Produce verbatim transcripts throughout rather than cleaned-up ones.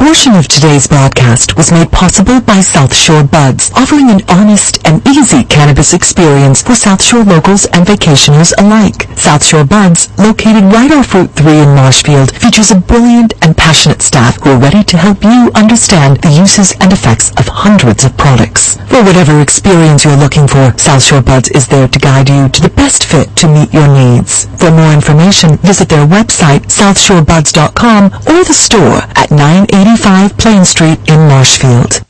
portion of today's broadcast was made possible by South Shore Buds, offering an honest and easy cannabis experience for South Shore locals and vacationers alike. South Shore Buds, located right off Route three in Marshfield, features a brilliant and passionate staff who are ready to help you understand the uses and effects of hundreds of products. For whatever experience you're looking for, South Shore Buds is there to guide you to the best fit to meet your needs. For more information, visit their website, south shore buds dot com, or the store at nine eighty-five Plain Street in Marshfield.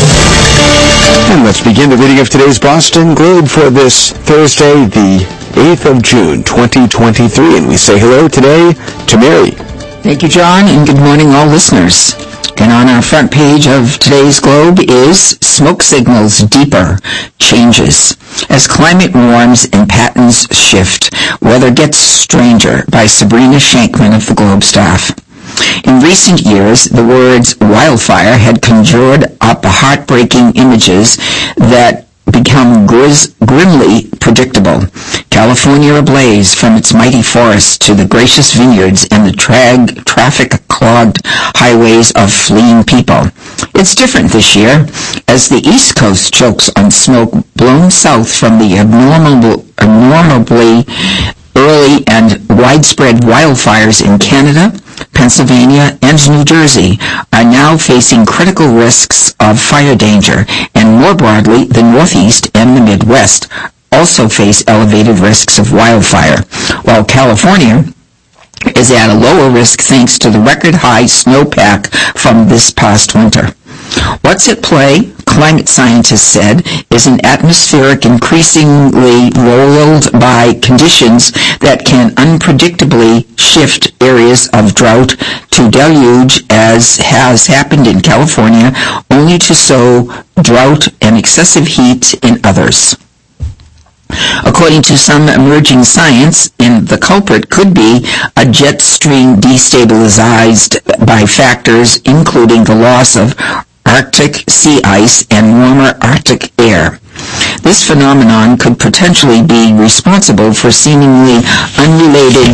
And let's begin the reading of today's Boston Globe for this Thursday, the eighth of June, twenty twenty-three. And we say hello today to Mary. Thank you, John, and good morning, all listeners. And on our front page of today's Globe is Smoke Signals Deeper Changes. As climate warms and patterns shift, weather gets stranger, by Sabrina Shankman of the Globe staff. In recent years, the words wildfire had conjured up heartbreaking images that become grizz- grimly predictable. California ablaze from its mighty forests to the gracious vineyards and the tra- traffic-clogged highways of fleeing people. It's different this year, as the East Coast chokes on smoke blown south from the abnormal, abnormally early and widespread wildfires in Canada, Pennsylvania, and New Jersey are now facing critical risks of fire danger, and more broadly, the Northeast and the Midwest also face elevated risks of wildfire, while California is at a lower risk thanks to the record-high snowpack from this past winter. What's at play, climate scientists said, is an atmospheric increasingly roiled by conditions that can unpredictably shift areas of drought to deluge, as has happened in California, only to sow drought and excessive heat in others. According to some emerging science, and the culprit could be a jet stream destabilized by factors including the loss of Arctic sea ice and warmer Arctic air. This phenomenon could potentially be responsible for seemingly unrelated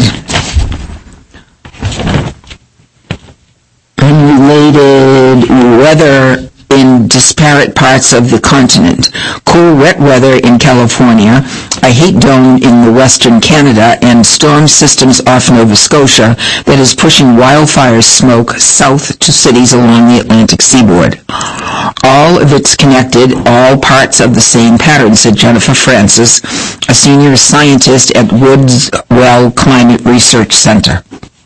unrelated weather in disparate parts of the continent. Cool, wet weather in California, a heat dome in the western Canada, and storm systems off Nova Scotia that is pushing wildfire smoke south to cities along the Atlantic seaboard. All of it's connected, all parts of the same pattern, said Jennifer Francis, a senior scientist at Woodswell Climate Research Center.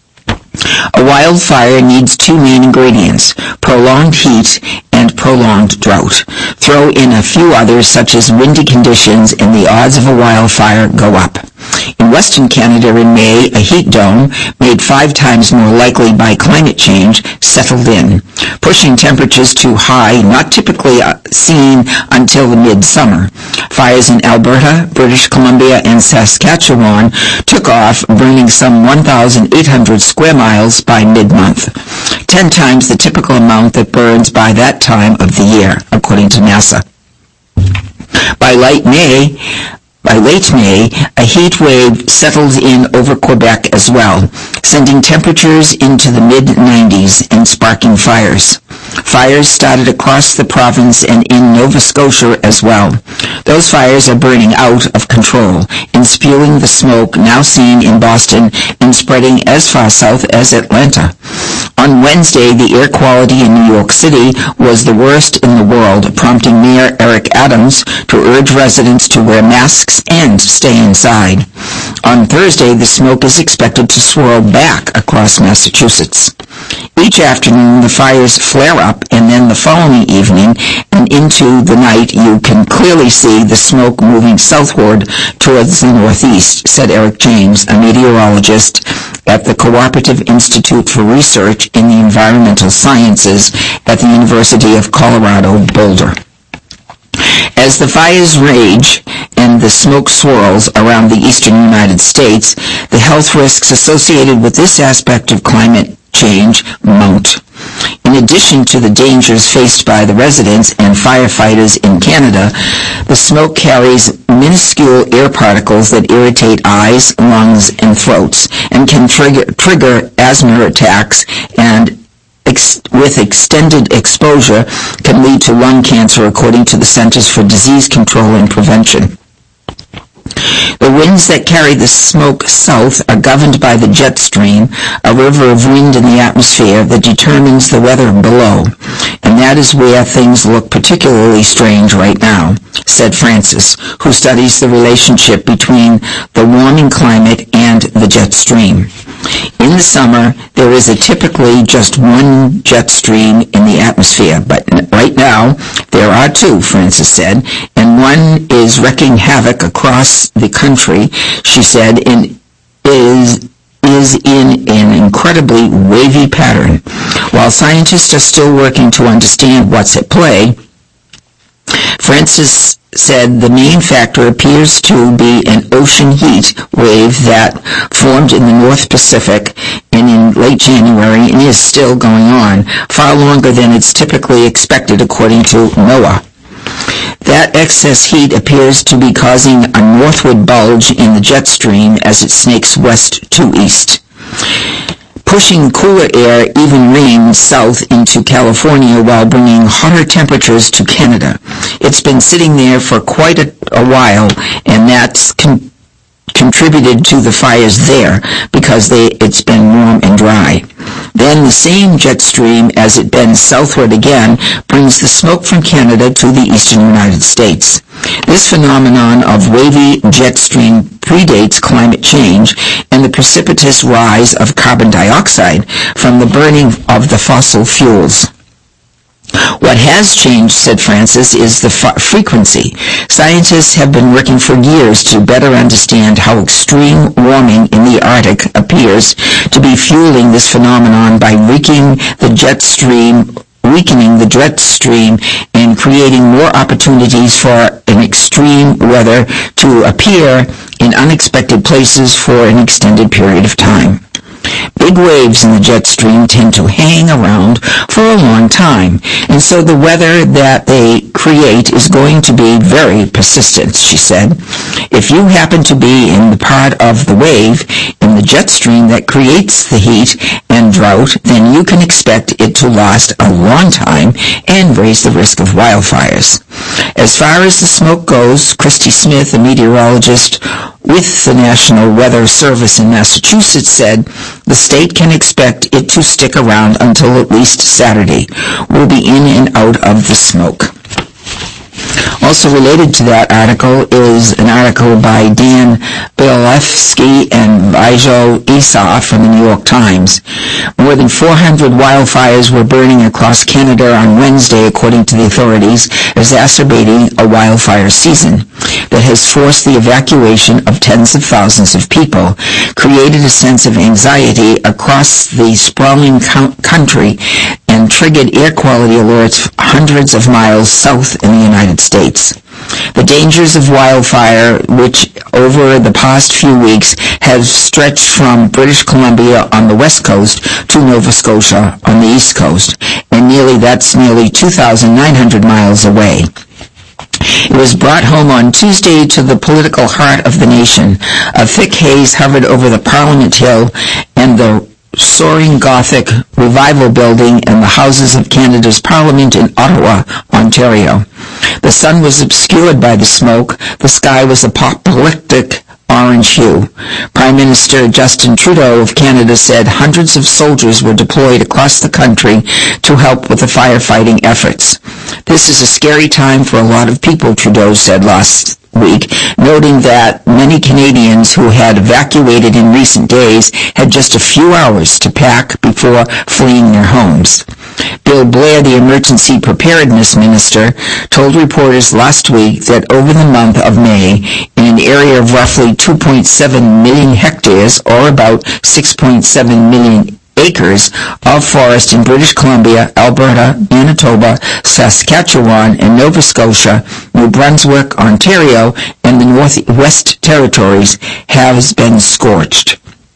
A wildfire needs two main ingredients, prolonged heat and prolonged drought. Throw in a few others such as windy conditions and the odds of a wildfire go up. In Western Canada in May, a heat dome, made five times more likely by climate change, settled in, pushing temperatures too high, not typically seen until the midsummer. Fires in Alberta, British Columbia, and Saskatchewan took off, burning some one thousand eight hundred square miles by mid-month, ten times the typical amount that burns by that time of the year, according to NASA. By late May, By late May, a heat wave settled in over Quebec as well, sending temperatures into the mid nineties and sparking fires. Fires started across the province and in Nova Scotia as well. Those fires are burning out of control and spewing the smoke now seen in Boston and spreading as far south as Atlanta. On Wednesday, the air quality in New York City was the worst in the world, prompting Mayor Eric Adams to urge residents to wear masks and stay inside. On Thursday, the smoke is expected to swirl back across Massachusetts. Each afternoon, the fires flare up, and then the following evening and into the night, you can clearly see the smoke moving southward towards the northeast, said Eric James, a meteorologist at the Cooperative Institute for Research in the Environmental Sciences at the University of Colorado, Boulder. As the fires rage and the smoke swirls around the eastern United States, the health risks associated with this aspect of climate change mount. In addition to the dangers faced by the residents and firefighters in Canada, the smoke carries minuscule air particles that irritate eyes, lungs, and throats, and can trigger, trigger asthma attacks and ex- with extended exposure can lead to lung cancer, according to the Centers for Disease Control and Prevention. The winds that carry the smoke south are governed by the jet stream, a river of wind in the atmosphere that determines the weather below. And that is where things look particularly strange right now, said Francis, who studies the relationship between the warming climate and the jet stream. In the summer, there is a typically just one jet stream in the atmosphere, but right now there are two, Francis said, and one is wreaking havoc across the country, she said, and is is in an incredibly wavy pattern. While scientists are still working to understand what's at play, Francis said the main factor appears to be an ocean heat wave that formed in the North Pacific and in late January and is still going on, far longer than it's typically expected according to NOAA. That excess heat appears to be causing a northward bulge in the jet stream as it snakes west to east, pushing cooler air, even rain, south into California while bringing hotter temperatures to Canada. It's been sitting there for quite a, a while, and that's con- contributed to the fires there because they, it's been warm and dry. Then the same jet stream, as it bends southward again, brings the smoke from Canada to the eastern United States. This phenomenon of wavy jet stream predates climate change and the precipitous rise of carbon dioxide from the burning of the fossil fuels. What has changed, said Francis, is the f- frequency. Scientists have been working for years to better understand how extreme warming in the Arctic appears to be fueling this phenomenon by weakening the jet stream, weakening the jet stream and creating more opportunities for an extreme weather to appear in unexpected places for an extended period of time. Big waves in the jet stream tend to hang around for a long time, and so the weather that they create is going to be very persistent, she said. If you happen to be in the part of the wave in the jet stream that creates the heat and drought, then you can expect it to last a long time and raise the risk of wildfires. As far as the smoke goes, Christy Smith, a meteorologist with the National Weather Service in Massachusetts, said the state can expect it to stick around until at least Saturday. We'll be in and out of the smoke. Also related to that article is an article by Dan Bielewski and Vijay Issa from the New York Times. More than four hundred wildfires were burning across Canada on Wednesday, according to the authorities, exacerbating a wildfire season that has forced the evacuation of tens of thousands of people, created a sense of anxiety across the sprawling co- country, and triggered air quality alerts hundreds of miles south in the United States. The dangers of wildfire, which over the past few weeks have stretched from British Columbia on the west coast to Nova Scotia on the east coast, and nearly that's nearly two thousand nine hundred miles away. It was brought home on Tuesday to the political heart of the nation. A thick haze hovered over the Parliament Hill and the soaring Gothic Revival Building and the Houses of Canada's Parliament in Ottawa, Ontario. The sun was obscured by the smoke. The sky was apocalyptic orange hue. Prime Minister Justin Trudeau of Canada said hundreds of soldiers were deployed across the country to help with the firefighting efforts. This is a scary time for a lot of people, Trudeau said last week, noting that many Canadians who had evacuated in recent days had just a few hours to pack before fleeing their homes. Bill Blair, the emergency preparedness minister, told reporters last week that over the month of May, in an area of roughly two point seven million hectares, or about six point seven million acres of forest in British Columbia, Alberta, Manitoba, Saskatchewan, and Nova Scotia, New Brunswick, Ontario, and the Northwest Territories has been scorched.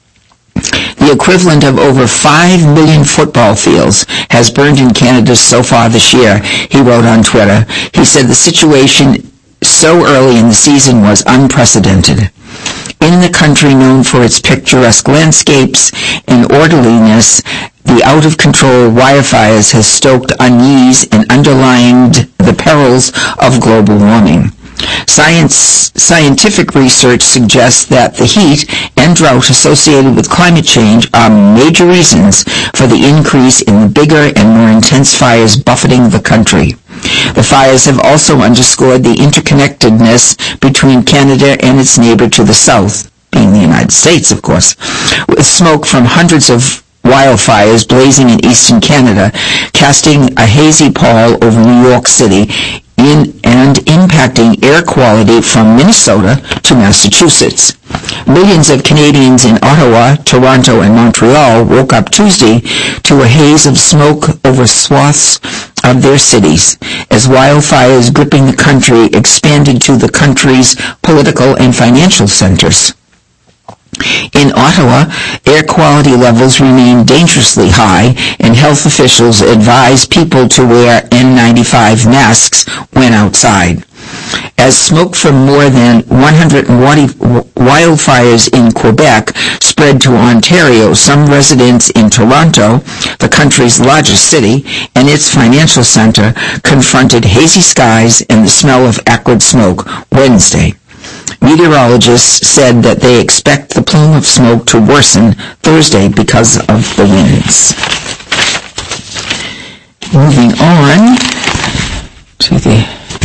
The equivalent of over five million football fields has burned in Canada so far this year, he wrote on Twitter. He said the situation so early in the season was unprecedented. In the country known for its picturesque landscapes and orderliness, the out-of-control wildfires has stoked unease and underlined the perils of global warming. Science, scientific research suggests that the heat and drought associated with climate change are major reasons for the increase in the bigger and more intense fires buffeting the country. The fires have also underscored the interconnectedness between Canada and its neighbor to the south, being the United States, of course, with smoke from hundreds of wildfires blazing in eastern Canada, casting a hazy pall over New York City in, and impacting air quality from Minnesota to Massachusetts. Millions of Canadians in Ottawa, Toronto, and Montreal woke up Tuesday to a haze of smoke over swaths of their cities as wildfires gripping the country expanded to the country's political and financial centers. In Ottawa, air quality levels remain dangerously high, and health officials advise people to wear N ninety-five masks when outside. As smoke from more than one hundred wildfires in Quebec spread to Ontario, some residents in Toronto, the country's largest city, and its financial center, confronted hazy skies and the smell of acrid smoke Wednesday. Meteorologists said that they expect the plume of smoke to worsen Thursday because of the winds. Moving on to the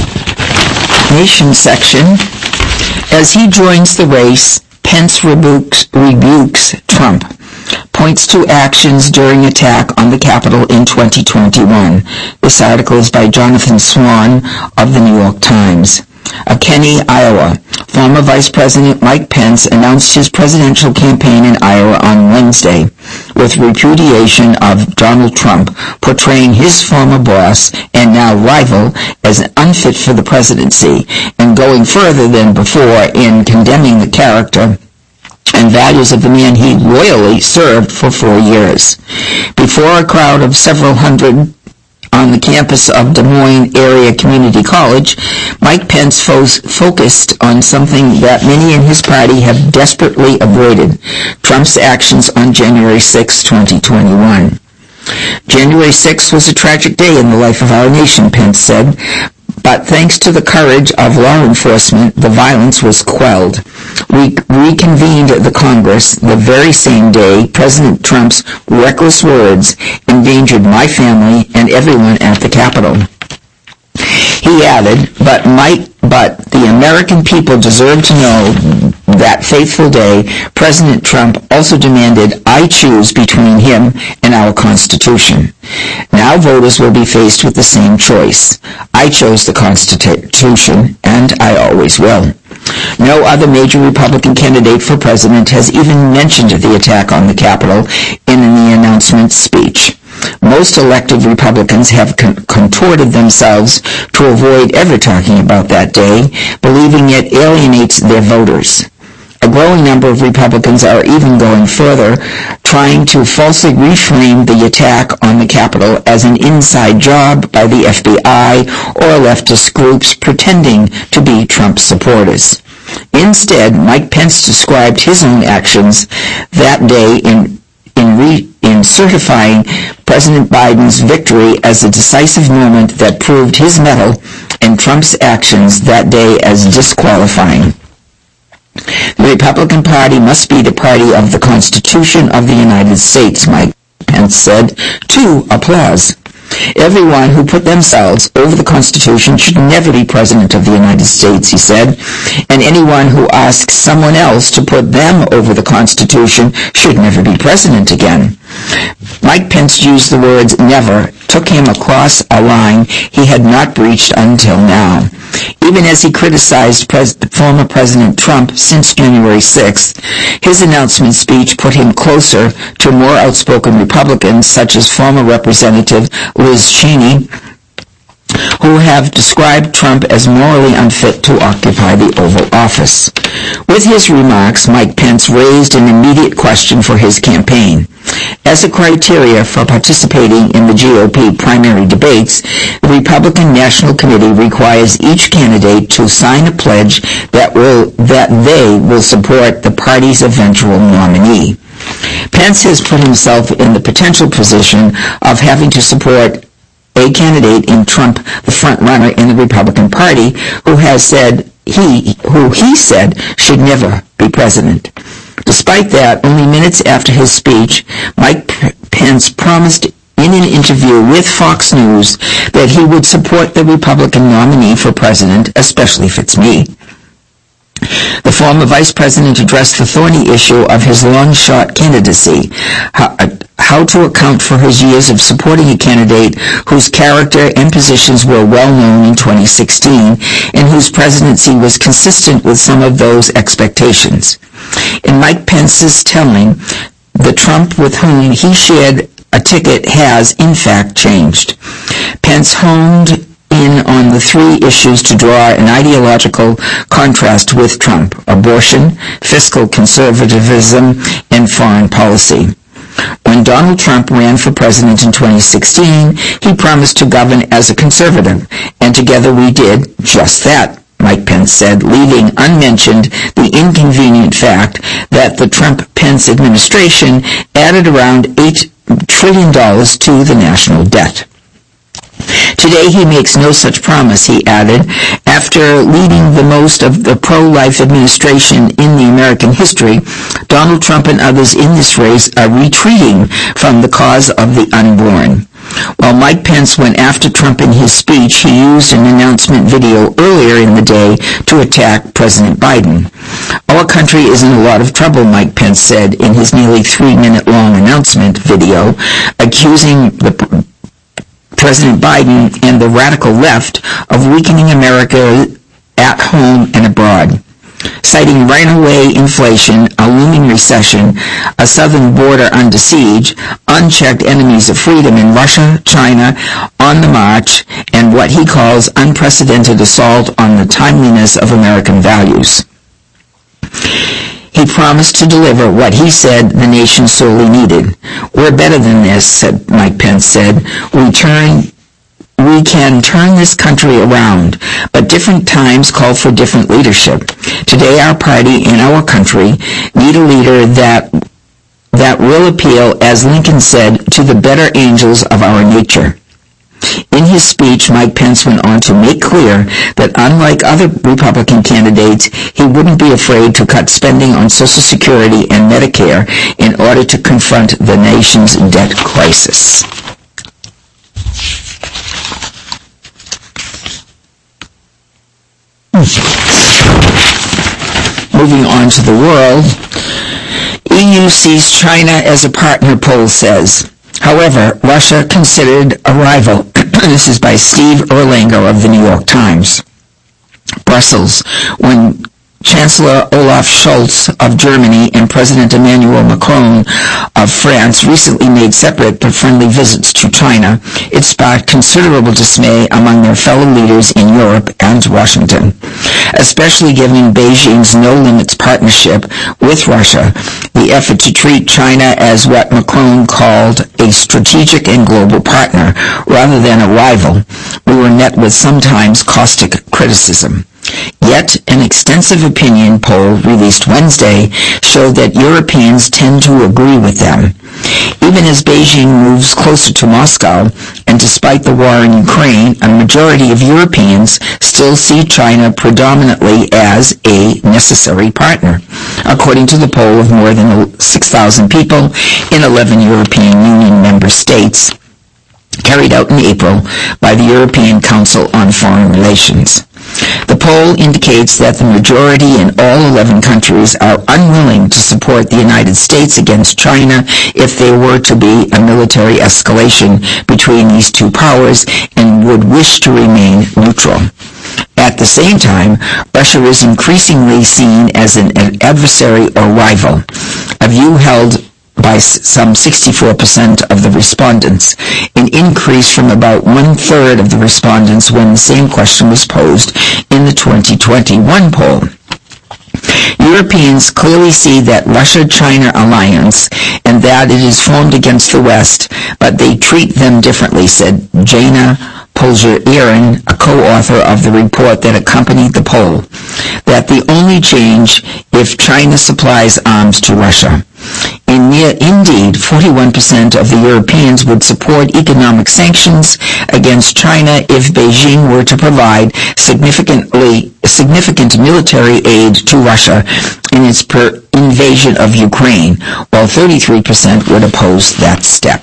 Nation section. As he joins the race, Pence rebukes, rebukes Trump, points to actions during attack on the Capitol in twenty twenty-one. This article is by Jonathan Swan of the New York Times. Kenny, Iowa. Former Vice President Mike Pence announced his presidential campaign in Iowa on Wednesday, with repudiation of Donald Trump, portraying his former boss and now rival as unfit for the presidency, and going further than before in condemning the character and values of the man he loyally served for four years. Before a crowd of several hundred on the campus of Des Moines Area Community College, Mike Pence fo- focused on something that many in his party have desperately avoided: Trump's actions on January sixth, twenty twenty-one. January sixth was a tragic day in the life of our nation, Pence said, but thanks to the courage of law enforcement, the violence was quelled. We reconvened the Congress the very same day President Trump's reckless words endangered my family and everyone at the Capitol. He added, but Mike, but the American people deserve to know that fateful day President Trump also demanded I choose between him and our Constitution. Now voters will be faced with the same choice. I chose the Constitution, and I always will. No other major Republican candidate for president has even mentioned the attack on the Capitol in the announcement speech. Most elected Republicans have con- contorted themselves to avoid ever talking about that day, believing it alienates their voters. A growing number of Republicans are even going further, trying to falsely reframe the attack on the Capitol as an inside job by the F B I or leftist groups pretending to be Trump supporters. Instead, Mike Pence described his own actions that day in in, re, in certifying President Biden's victory as a decisive moment that proved his mettle and Trump's actions that day as disqualifying. The Republican Party must be the party of the Constitution of the United States, Mike Pence said, to applause. Everyone who put themselves over the Constitution should never be President of the United States, he said, and anyone who asks someone else to put them over the Constitution should never be President again. Mike Pence used the words never, took him across a line he had not breached until now. Even as he criticized pres- former President Trump since January sixth, his announcement speech put him closer to more outspoken Republicans such as former Representative Liz Cheney, who have described Trump as morally unfit to occupy the Oval Office. With his remarks, Mike Pence raised an immediate question for his campaign. As a criteria for participating in the G O P primary debates, the Republican National Committee requires each candidate to sign a pledge that will that they will support the party's eventual nominee. Pence has put himself in the potential position of having to support a candidate in Trump, the front-runner in the Republican Party, who has said he, who he said should never be president. Despite that, only minutes after his speech, Mike Pence promised in an interview with Fox News that he would support the Republican nominee for president, especially if it's me. The former vice president addressed the thorny issue of his long-shot candidacy, how, how to account for his years of supporting a candidate whose character and positions were well known in twenty sixteen and whose presidency was consistent with some of those expectations. In Mike Pence's telling, the Trump with whom he shared a ticket has, in fact, changed. Pence honed in on the three issues to draw an ideological contrast with Trump: abortion, fiscal conservatism, and foreign policy. When Donald Trump ran for president in twenty sixteen, he promised to govern as a conservative, and together we did just that, Mike Pence said, leaving unmentioned the inconvenient fact that the Trump-Pence administration added around eight trillion dollars to the national debt. Today he makes no such promise, he added, after leading the most of the pro-life administration in the American history. Donald Trump and others in this race are retreating from the cause of the unborn. While Mike Pence went after Trump in his speech, he used an announcement video earlier in the day to attack President Biden. Our country is in a lot of trouble, Mike Pence said in his nearly three-minute-long announcement video, accusing the President Biden and the radical left of weakening America at home and abroad. Citing runaway inflation, a looming recession, a southern border under siege, unchecked enemies of freedom in Russia, China, on the march, and what he calls unprecedented assault on the timeliness of American values. He promised to deliver what he said the nation sorely needed. We're better than this, said Mike Pence said. We turn We can turn this country around, but different times call for different leadership. Today our party and our country need a leader that that will appeal, as Lincoln said, to the better angels of our nature. In his speech, Mike Pence went on to make clear that unlike other Republican candidates, he wouldn't be afraid to cut spending on Social Security and Medicare in order to confront the nation's debt crisis. Moving on to the world, E U sees China as a partner, poll says. However, Russia considered a rival. This is by Steve Erlanger of the New York Times. Brussels, when Chancellor Olaf Scholz of Germany and President Emmanuel Macron of France recently made separate but friendly visits to China, it sparked considerable dismay among their fellow leaders in Europe and Washington, especially given Beijing's no-limits partnership with Russia, the effort to treat China as what Macron called a strategic and global partner rather than a rival. We were met with sometimes caustic criticism. Yet, an extensive opinion poll released Wednesday showed that Europeans tend to agree with them. Even as Beijing moves closer to Moscow, and despite the war in Ukraine, a majority of Europeans still see China predominantly as a necessary partner, according to the poll of more than six thousand people in eleven European Union member states, carried out in April by the European Council on Foreign Relations. The poll indicates that the majority in all eleven countries are unwilling to support the United States against China if there were to be a military escalation between these two powers and would wish to remain neutral. At the same time, Russia is increasingly seen as an adversary or rival, a view held by some sixty-four percent of the respondents, an increase from about one-third of the respondents when the same question was posed in the twenty twenty-one poll. Europeans clearly see that Russia-China alliance and that it is formed against the West, but they treat them differently, said Jana Polger-Erin, a co-author of the report that accompanied the poll, that the only change if China supplies arms to Russia. In, indeed, forty-one percent of the Europeans would support economic sanctions against China if Beijing were to provide significantly significant military aid to Russia in its per invasion of Ukraine, while thirty-three percent would oppose that step.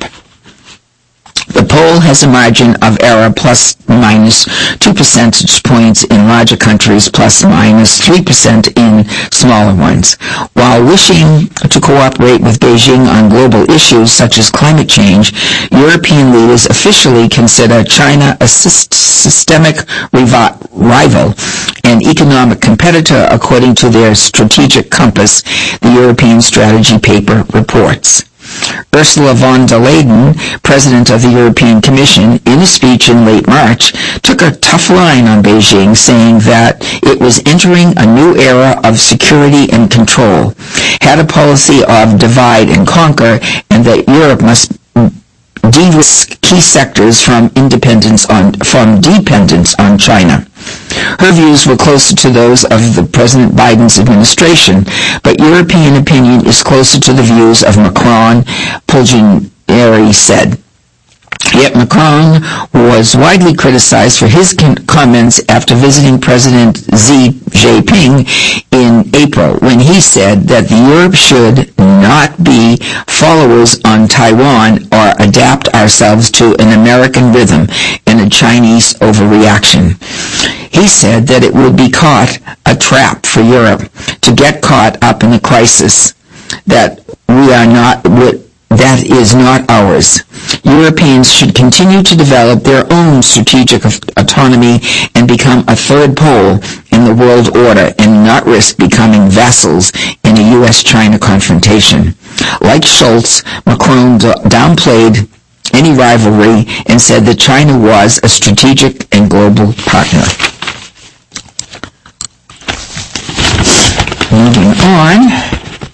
The poll has a margin of error plus minus two percentage points in larger countries, plus minus three percent in smaller ones. While wishing to cooperate with Beijing on global issues such as climate change, European leaders officially consider China a systemic rival and economic competitor, according to their strategic compass, the European Strategy paper reports. Ursula von der Leyen, President of the European Commission, in a speech in late March, took a tough line on Beijing, saying that it was entering a new era of security and control, had a policy of divide and conquer, and that Europe must de-risk key sectors from independence on from dependence on China. Her views were closer to those of the President Biden's administration, but European opinion is closer to the views of Macron, Pulginieri said. Yet Macron was widely criticized for his comments after visiting President Xi Jinping in April, when he said that Europe should not be followers on Taiwan or adapt ourselves to an American rhythm and a Chinese overreaction. He said that it would be caught a trap for Europe to get caught up in a crisis that we are not that is not ours. Europeans should continue to develop their own strategic autonomy and become a third pole in the world order and not risk becoming vassals in a U S China confrontation. Like Schultz, Macron downplayed any rivalry and said that China was a strategic and global partner. Moving on.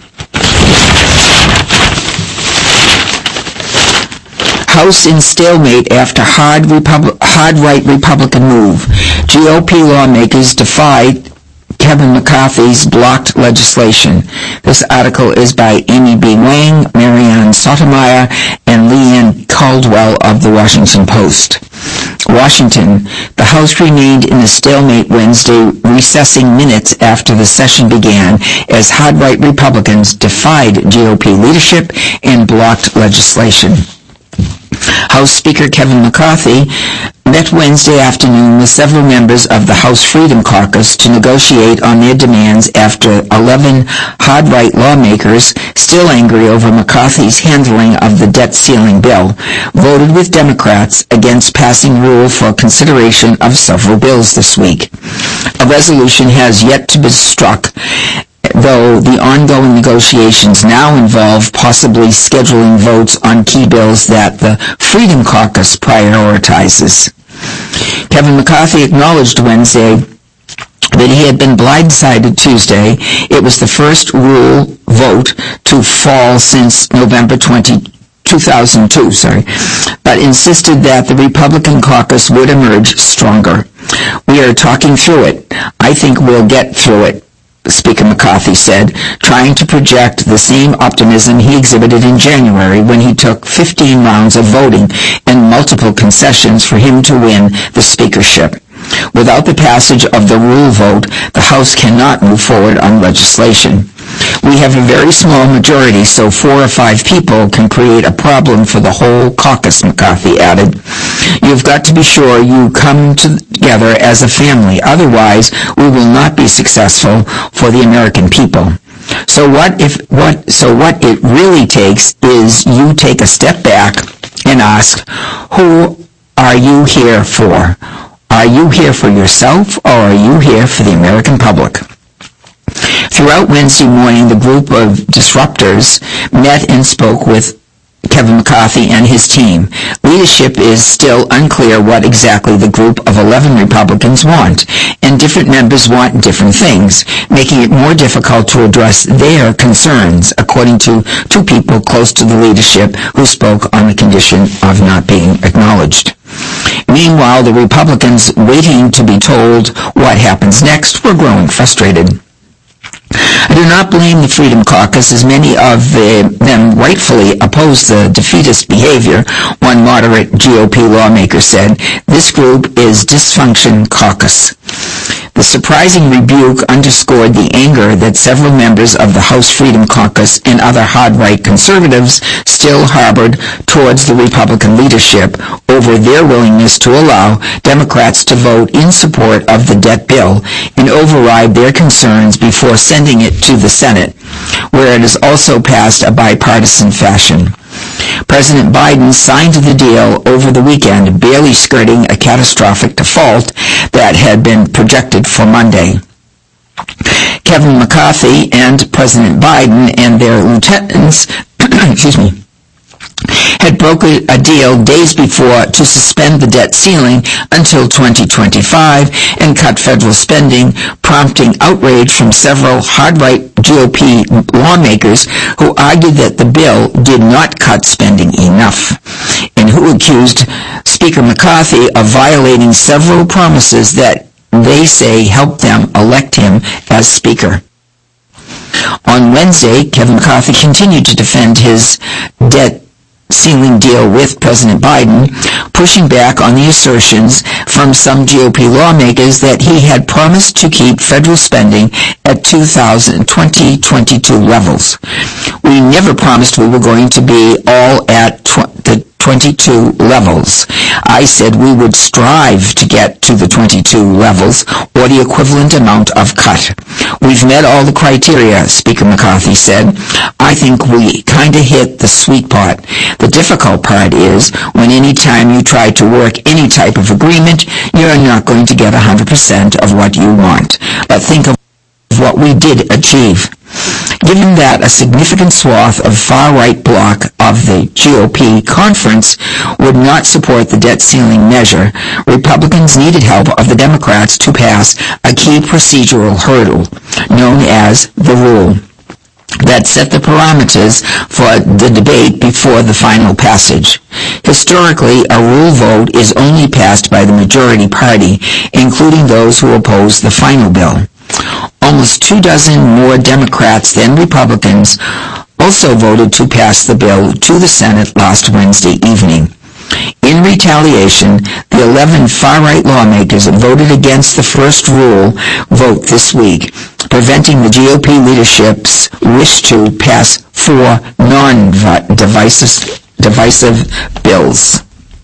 House in stalemate after hard, Repub- hard right Republican move. G O P lawmakers defied Kevin McCarthy's blocked legislation. This article is by Amy B. Wang, Marianne Sotomayor, and Leanne Caldwell of the Washington Post. Washington. The House remained in a stalemate Wednesday, recessing minutes after the session began as hard-right Republicans defied G O P leadership and blocked legislation. House Speaker Kevin McCarthy met Wednesday afternoon with several members of the House Freedom Caucus to negotiate on their demands after eleven hard-right lawmakers, still angry over McCarthy's handling of the debt ceiling bill, voted with Democrats against passing rule for consideration of several bills this week. A resolution has yet to be struck, though the ongoing negotiations now involve possibly scheduling votes on key bills that the Freedom Caucus prioritizes. Kevin McCarthy acknowledged Wednesday that he had been blindsided Tuesday. It was the first rule vote to fall since November twentieth, two thousand two, sorry, but insisted that the Republican caucus would emerge stronger. We are talking through it. I think we'll get through it, Speaker McCarthy said, trying to project the same optimism he exhibited in January when he took fifteen rounds of voting and multiple concessions for him to win the speakership. Without the passage of the rule vote, the House cannot move forward on legislation. We have a very small majority, so four or five people can create a problem for the whole caucus, McCarthy added. You've got to be sure you come together as a family. Otherwise, we will not be successful for the American people. So what if what so what it really takes is you take a step back and ask, who are you here for? Are you here for yourself, or are you here for the American public? Throughout Wednesday morning, the group of disruptors met and spoke with Kevin McCarthy and his team. Leadership is still unclear what exactly the group of eleven Republicans want, and different members want different things, making it more difficult to address their concerns, according to two people close to the leadership who spoke on the condition of not being acknowledged. Meanwhile, the Republicans waiting to be told what happens next were growing frustrated. I do not blame the Freedom Caucus, as many of the, them rightfully oppose the defeatist behavior, one moderate G O P lawmaker said. This group is Dysfunction Caucus. The surprising rebuke underscored the anger that several members of the House Freedom Caucus and other hard-right conservatives still harbored towards the Republican leadership over their willingness to allow Democrats to vote in support of the debt bill and override their concerns before sending it to the Senate, where it is also passed a bipartisan fashion. President Biden signed the deal over the weekend, barely skirting a catastrophic default that had been projected for Monday. Kevin McCarthy and President Biden and their lieutenants, excuse me, had brokered a deal days before to suspend the debt ceiling until twenty twenty-five and cut federal spending, prompting outrage from several hard-right G O P lawmakers who argued that the bill did not cut spending enough, and who accused Speaker McCarthy of violating several promises that they say helped them elect him as Speaker. On Wednesday, Kevin McCarthy continued to defend his debt ceiling deal with President Biden, pushing back on the assertions from some G O P lawmakers that he had promised to keep federal spending at twenty twenty-two levels. We never promised we were going to be all at tw- the twenty-two levels. I said we would strive to get to the twenty-two levels, or the equivalent amount of cut. We've met all the criteria, Speaker McCarthy said. I think we kind of hit the sweet part. The difficult part is when any time you try to work any type of agreement, you're not going to get one hundred percent of what you want. But think of what we did achieve. Given that a significant swath of far-right bloc of the G O P conference would not support the debt ceiling measure, Republicans needed help of the Democrats to pass a key procedural hurdle, known as the rule, that set the parameters for the debate before the final passage. Historically, a rule vote is only passed by the majority party, including those who oppose the final bill. Almost two dozen more Democrats than Republicans also voted to pass the bill to the Senate last Wednesday evening. In retaliation, the eleven far-right lawmakers voted against the first rule vote this week, preventing the G O P leadership's wish to pass four non-divisive divisive bills.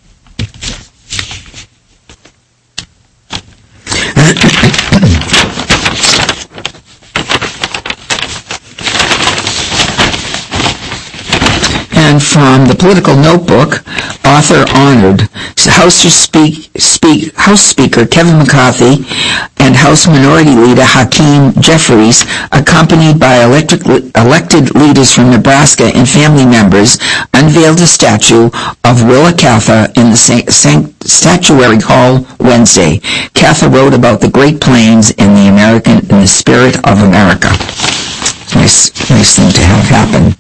And from the Political Notebook, author honored House, Speak, Speak, House Speaker Kevin McCarthy and House Minority Leader Hakeem Jeffries, accompanied by electric, elected leaders from Nebraska and family members, unveiled a statue of Willa Cather in the Statuary Hall Wednesday. Cather wrote about the Great Plains and the American in the spirit of America. Nice, nice thing to have happen.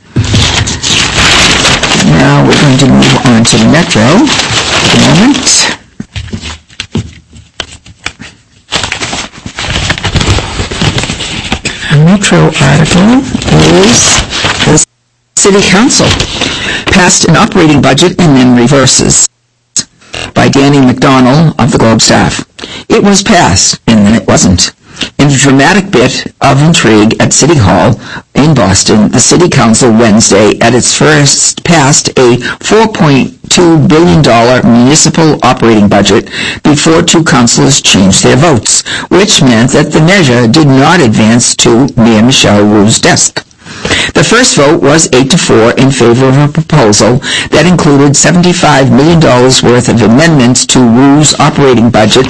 Now we're going to move on to Metro. A moment. A Metro article is the City Council passed an operating budget and then reverses, by Danny McDonnell of the Globe staff. It was passed, and then it wasn't. In a dramatic bit of intrigue at City Hall in Boston, the City Council Wednesday at its first passed a four point two billion dollars municipal operating budget before two councilors changed their votes, which meant that the measure did not advance to Mayor Michelle Wu's desk. The first vote was eight to four in favor of a proposal that included seventy-five million dollars worth of amendments to Wu's operating budget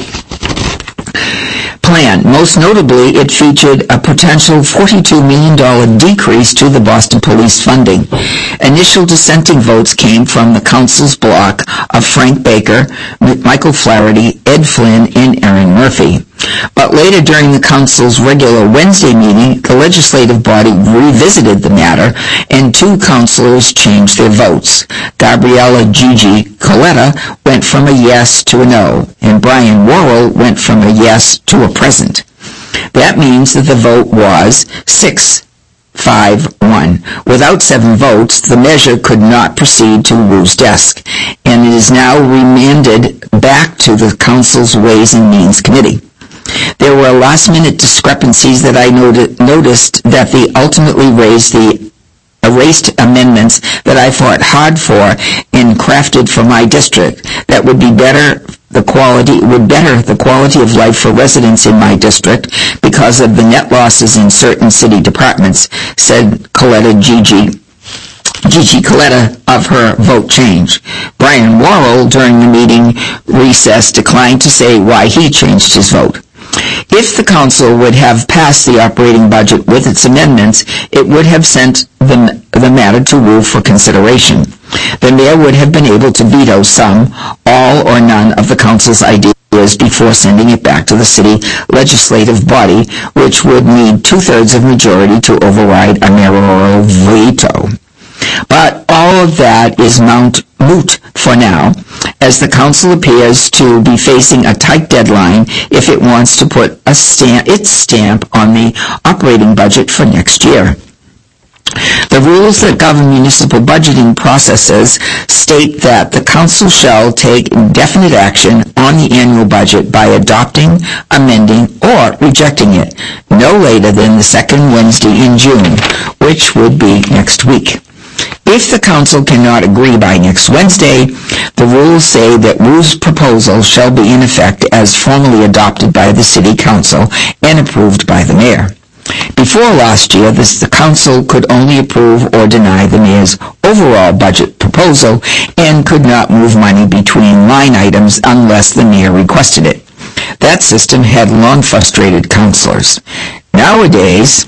plan. Most notably, it featured a potential forty-two million dollars decrease to the Boston Police funding. Initial dissenting votes came from the council's bloc of Frank Baker, Michael Flaherty, Ed Flynn, and Erin Murphy. But later during the council's regular Wednesday meeting, the legislative body revisited the matter, and two councilors changed their votes. Gabriella Gigi Coletta went from a yes to a no, and Brian Worrell went from a yes to a present. That means that the vote was six five one. Without seven votes, the measure could not proceed to Wu's desk, and it is now remanded back to the Council's Ways and Means Committee. There were last-minute discrepancies that I noti- noticed that they ultimately raised the erased amendments that I fought hard for and crafted for my district that would be better the quality would better the quality of life for residents in my district because of the net losses in certain city departments, said Coletta Gigi Gigi Coletta of her vote change. Brian Worrell, during the meeting recess, declined to say why he changed his vote. If the council would have passed the operating budget with its amendments, it would have sent the, the matter to Wu for consideration. The mayor would have been able to veto some, all, or none of the council's ideas before sending it back to the city legislative body, which would need two-thirds of majority to override a mayoral veto. But all of that is mount, moot for now, as the council appears to be facing a tight deadline if it wants to put a stamp, its stamp on the operating budget for next year. The rules that govern municipal budgeting processes state that the council shall take definite action on the annual budget by adopting, amending, or rejecting it no later than the second Wednesday in June, which would be next week. If the council cannot agree by next Wednesday, the rules say that Wu's proposal shall be in effect as formally adopted by the city council and approved by the mayor. Before last year, this, the council could only approve or deny the mayor's overall budget proposal and could not move money between line items unless the mayor requested it. That system had long frustrated councilors. Nowadays,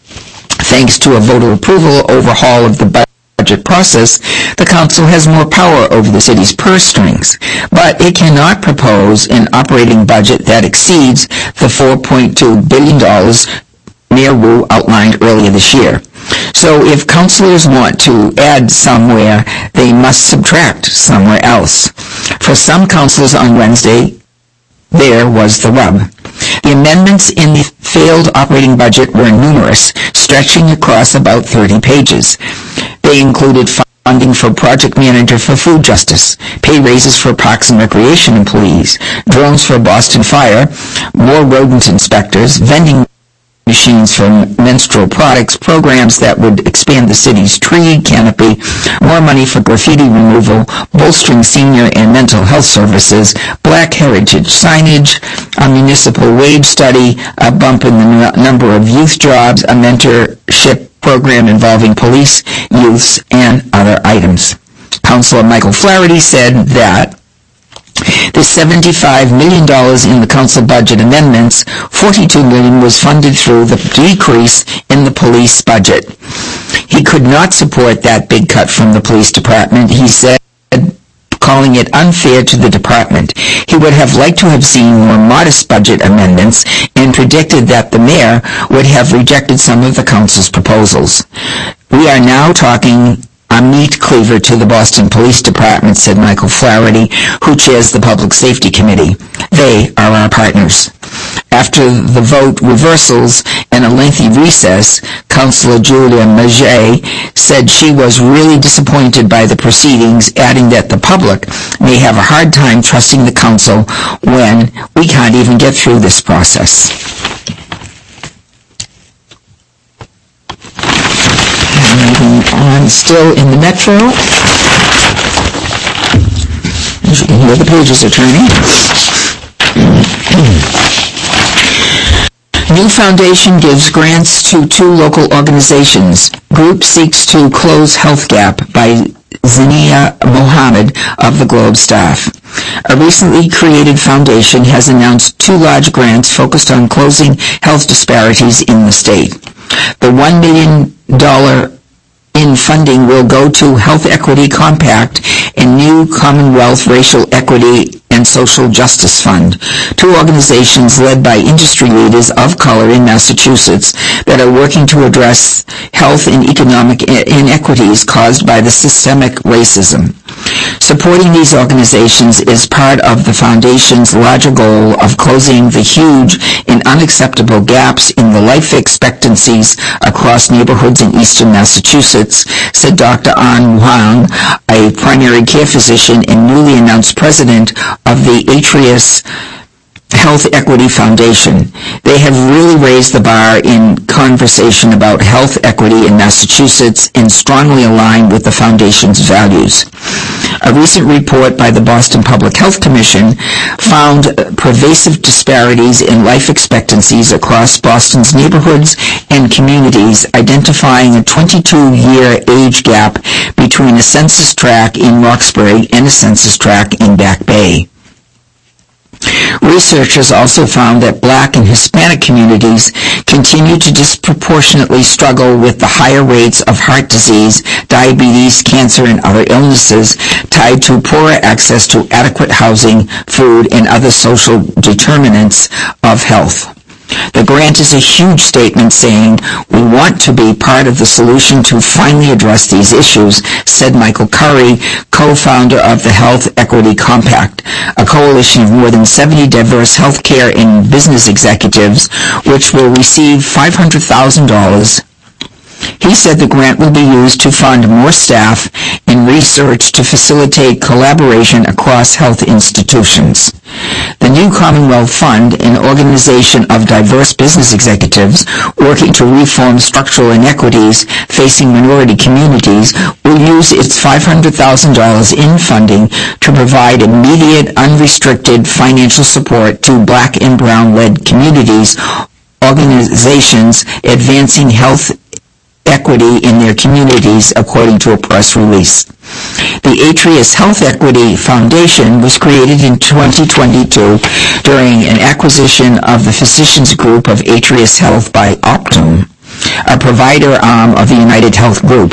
thanks to a voter approval overhaul of the budget, budget process, the council has more power over the city's purse strings, but it cannot propose an operating budget that exceeds the four point two billion dollars Mayor Wu outlined earlier this year. So if councilors want to add somewhere, they must subtract somewhere else. For some councilors on Wednesday, there was the rub. The amendments in the failed operating budget were numerous, stretching across about thirty pages. They included funding for project manager for food justice, pay raises for parks and recreation employees, drones for Boston Fire, more rodent inspectors, vending machines for menstrual products, programs that would expand the city's tree canopy, more money for graffiti removal, bolstering senior and mental health services, black heritage signage, a municipal wage study, a bump in the n- number of youth jobs, a mentorship program involving police, youths, and other items. Councilor Michael Flaherty said that the seventy-five million dollars in the council budget amendments, forty-two million dollars was funded through the decrease in the police budget. He could not support that big cut from the police department, he said, calling it unfair to the department. He would have liked to have seen more modest budget amendments and predicted that the mayor would have rejected some of the council's proposals. We are now talking a meat cleaver to the Boston Police Department, said Michael Flaherty, who chairs the Public Safety Committee. They are our partners. After the vote reversals and a lengthy recess, Councilor Julia Maget said she was really disappointed by the proceedings, adding that the public may have a hard time trusting the council when we can't even get through this process. Moving on, still in the Metro. As you can hear, the pages are turning. New foundation gives grants to two local organizations. Group seeks to close health gap by Zania Mohammed of the Globe staff. A recently created foundation has announced two large grants focused on closing health disparities in the state. The one million dollars in funding will go to Health Equity Compact and New Commonwealth Racial Equity and Social Justice Fund, two organizations led by industry leaders of color in Massachusetts that are working to address health and economic inequities caused by the systemic racism. Supporting these organizations is part of the Foundation's larger goal of closing the huge and unacceptable gaps in the life expectancies across neighborhoods in eastern Massachusetts, said Doctor An Huang, a primary care physician and newly announced president of the Atrius Health Equity Foundation. They have really raised the bar in conversation about health equity in Massachusetts and strongly align with the Foundation's values. A recent report by the Boston Public Health Commission found pervasive disparities in life expectancies across Boston's neighborhoods and communities, identifying a twenty-two-year age gap between a census tract in Roxbury and a census tract in Back Bay. Researchers also found that Black and Hispanic communities continue to disproportionately struggle with the higher rates of heart disease, diabetes, cancer, and other illnesses tied to poorer access to adequate housing, food, and other social determinants of health. The grant is a huge statement saying, "We want to be part of the solution to finally address these issues," said Michael Curry, co-founder of the Health Equity Compact, a coalition of more than seventy diverse healthcare and business executives, which will receive five hundred thousand dollars. He said the grant will be used to fund more staff and research to facilitate collaboration across health institutions. The New Commonwealth Fund, an organization of diverse business executives working to reform structural inequities facing minority communities, will use its five hundred thousand dollars in funding to provide immediate, unrestricted financial support to Black and Brown-led communities, organizations advancing health equity in their communities, according to a press release. The Atrius Health Equity Foundation was created in twenty twenty-two during an acquisition of the Physicians Group of Atrius Health by Optum, a provider arm of the United Health Group,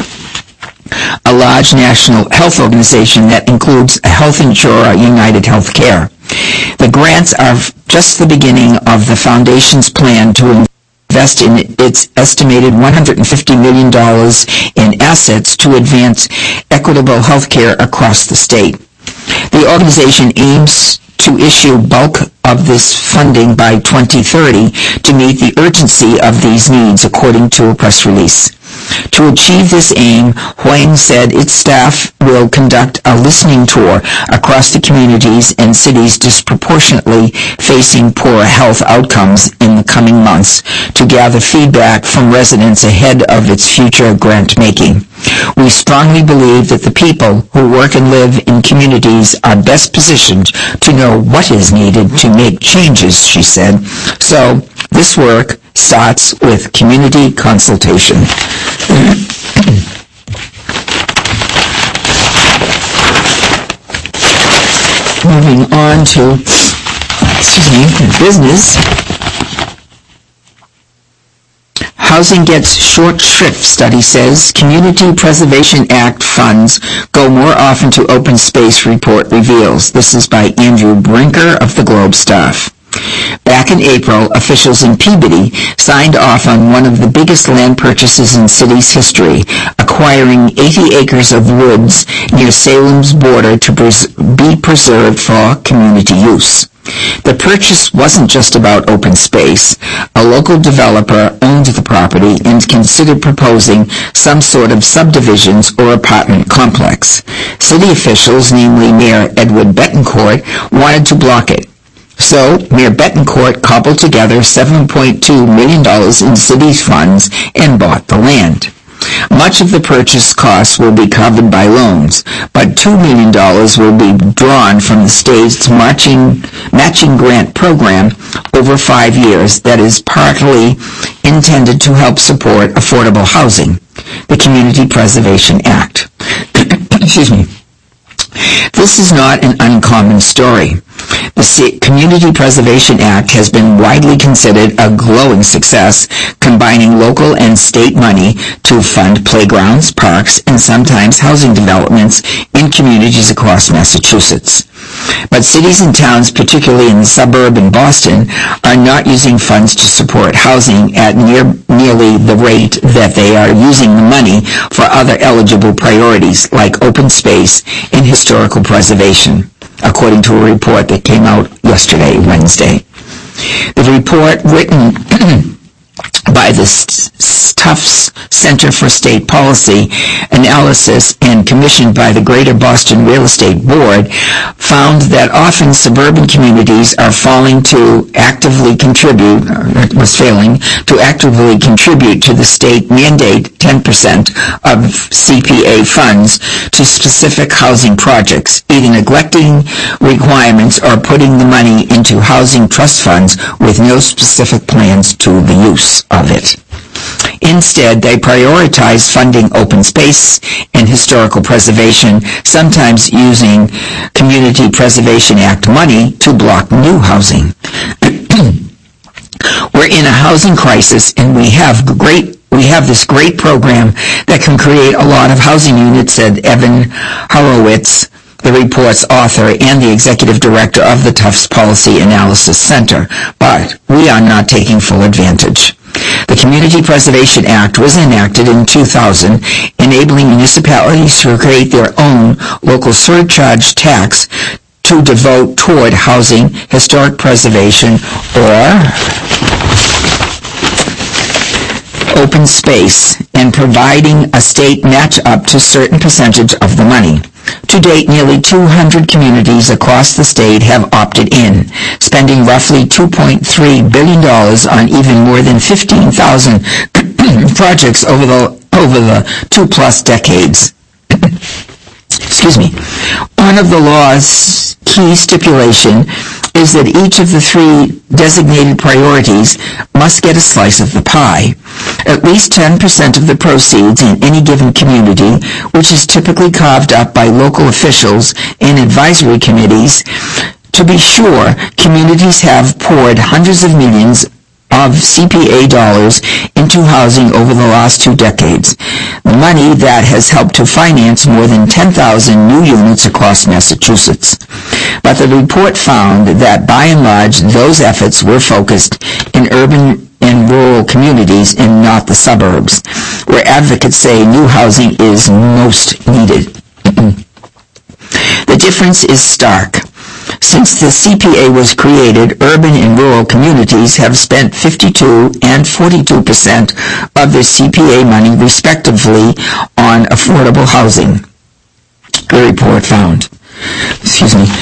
a large national health organization that includes a health insurer, United Healthcare. The grants are just the beginning of the Foundation's plan to invest in its estimated one hundred fifty million dollars in assets to advance equitable health care across the state. The organization aims to issue bulk of this funding by twenty thirty to meet the urgency of these needs, according to a press release. To achieve this aim, Huang said its staff will conduct a listening tour across the communities and cities disproportionately facing poorer health outcomes in the coming months to gather feedback from residents ahead of its future grant making. We strongly believe that the people who work and live in communities are best positioned to know what is needed to make changes, she said. So this work starts with community consultation. Moving on to, excuse me, business. Housing gets short shrift, study says. Community Preservation Act funds go more often to open space, report reveals. This is by Andrew Brinker of the Globe Staff. Back in April, officials in Peabody signed off on one of the biggest land purchases in city's history, acquiring eighty acres of woods near Salem's border to pres- be preserved for community use. The purchase wasn't just about open space. A local developer owned the property and considered proposing some sort of subdivisions or apartment complex. City officials, namely Mayor Edward Betancourt, wanted to block it. So, Mayor Betancourt cobbled together seven point two million dollars in city funds and bought the land. Much of the purchase costs will be covered by loans, but two million dollars will be drawn from the state's matching, matching grant program over five years that is partly intended to help support affordable housing, the Community Preservation Act. Excuse me. This is not an uncommon story. The Community Preservation Act has been widely considered a glowing success, combining local and state money to fund playgrounds, parks, and sometimes housing developments in communities across Massachusetts. But cities and towns, particularly in the suburb in Boston, are not using funds to support housing at near, nearly the rate that they are using the money for other eligible priorities like open space and historical preservation, according to a report that came out yesterday, Wednesday. The report, written by the Tufts Center for State Policy Analysis and commissioned by the Greater Boston Real Estate Board, found that often suburban communities are falling to actively contribute, or was failing to actively contribute to the state mandate ten percent of C P A funds to specific housing projects, either neglecting requirements or putting the money into housing trust funds with no specific plans to the use of it. Instead, they prioritize funding open space and historical preservation, sometimes using Community Preservation Act money to block new housing. We're in a housing crisis, and we have great we have this great program that can create a lot of housing units, said Evan Horowitz, the report's author and the executive director of the Tufts Policy Analysis Center, but we are not taking full advantage. The Community Preservation Act was enacted in two thousand, enabling municipalities to create their own local surcharge tax to devote toward housing, historic preservation, or open space, and providing a state match up to a certain percentage of the money. To date, nearly two hundred communities across the state have opted in, spending roughly two point three billion dollars on even more than fifteen thousand projects over the, over the two-plus decades. Excuse me. One of the law's key stipulation is that each of the three designated priorities must get a slice of the pie. At least ten percent of the proceeds in any given community, which is typically carved up by local officials and advisory committees. To be sure, communities have poured hundreds of millions of C P A dollars into housing over the last two decades, the money that has helped to finance more than ten thousand new units across Massachusetts. But the report found that by and large those efforts were focused in urban and rural communities and not the suburbs, where advocates say new housing is most needed. The difference is stark. Since the C P A was created, urban and rural communities have spent fifty-two and forty-two percent of their C P A money, respectively, on affordable housing, the report found. Excuse me.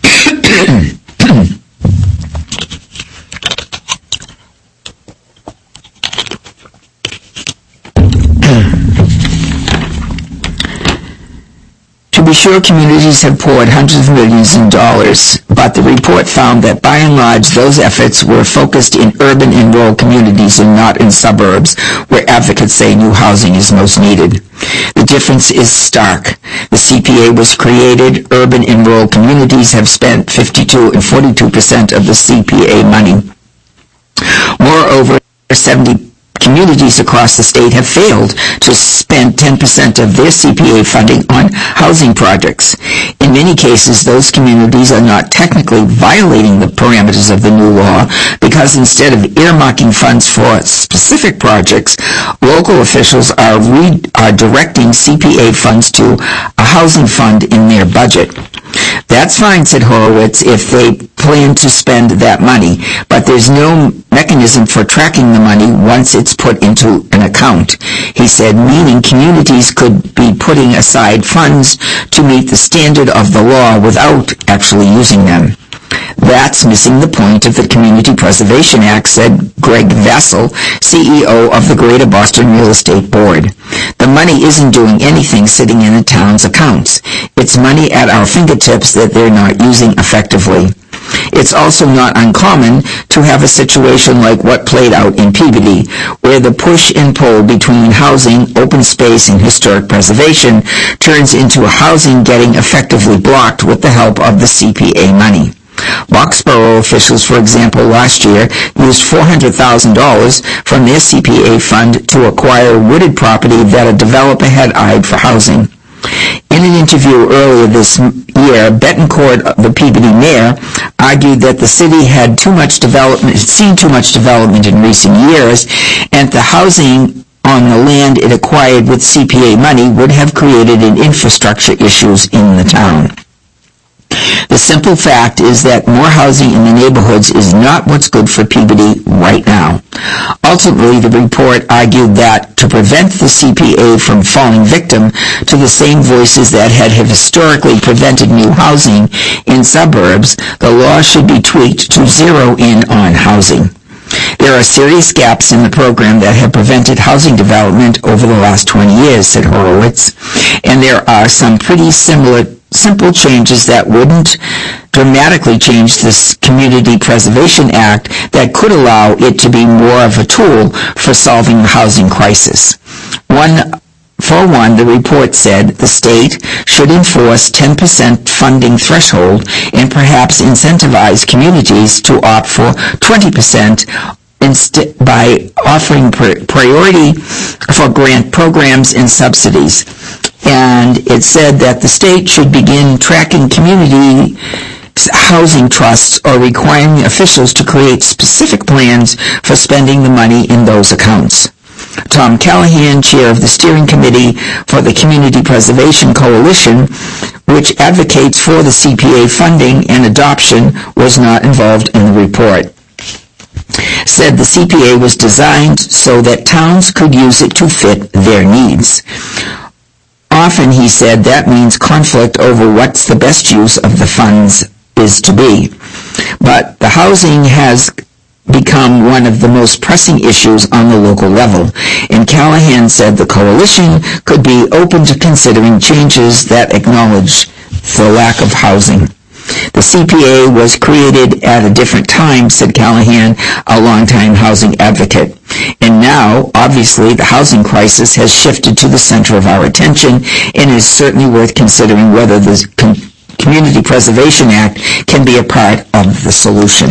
To be sure, communities have poured hundreds of millions of dollars, but the report found that by and large those efforts were focused in urban and rural communities and not in suburbs, where advocates say new housing is most needed. The difference is stark. The C P A was created, urban and rural communities have spent fifty-two and forty-two percent of the C P A money. Moreover, seventy communities across the state have failed to spend ten percent of their C P A funding on housing projects. In many cases, those communities are not technically violating the parameters of the new law because instead of earmarking funds for specific projects, local officials are, re- are directing C P A funds to a housing fund in their budget. That's fine, said Horowitz, if they plan to spend that money, but there's no mechanism for tracking the money once it's put into an account. He said, meaning communities could be putting aside funds to meet the standard of the law without actually using them. That's missing the point of the Community Preservation Act, said Greg Vassell, C E O of the Greater Boston Real Estate Board. The money isn't doing anything sitting in the town's accounts. It's money at our fingertips that they're not using effectively. It's also not uncommon to have a situation like what played out in Peabody, where the push and pull between housing, open space, and historic preservation turns into housing getting effectively blocked with the help of the C P A money. Boxborough officials, for example, last year used four hundred thousand dollars from their C P A fund to acquire wooded property that a developer had eyed for housing. In an interview earlier this year, Betancourt, the Peabody mayor, argued that the city had too much development, seen too much development in recent years, and the housing on the land it acquired with C P A money would have created an infrastructure issues in the town. The simple fact is that more housing in the neighborhoods is not what's good for Peabody right now. Ultimately, the report argued that to prevent the C P A from falling victim to the same voices that had historically prevented new housing in suburbs, the law should be tweaked to zero in on housing. There are serious gaps in the program that have prevented housing development over the last twenty years, said Horowitz, and there are some pretty similar simple changes that wouldn't dramatically change this Community Preservation Act that could allow it to be more of a tool for solving the housing crisis. One For one, the report said the state should enforce ten percent funding threshold and perhaps incentivize communities to opt for twenty percent inst- by offering pr- priority for grant programs and subsidies. And it said that the state should begin tracking community housing trusts or requiring officials to create specific plans for spending the money in those accounts. Tom Callahan, chair of the steering committee for the Community Preservation Coalition, which advocates for the C P A funding and adoption, was not involved in the report. Said the C P A was designed so that towns could use it to fit their needs. Often, he said, that means conflict over what's the best use of the funds is to be. But the housing has become one of the most pressing issues on the local level, and Callahan said the coalition could be open to considering changes that acknowledge the lack of housing. The C P A was created at a different time, said Callahan, a longtime housing advocate. And now, obviously, the housing crisis has shifted to the center of our attention and is certainly worth considering whether the Com- Community Preservation Act can be a part of the solution.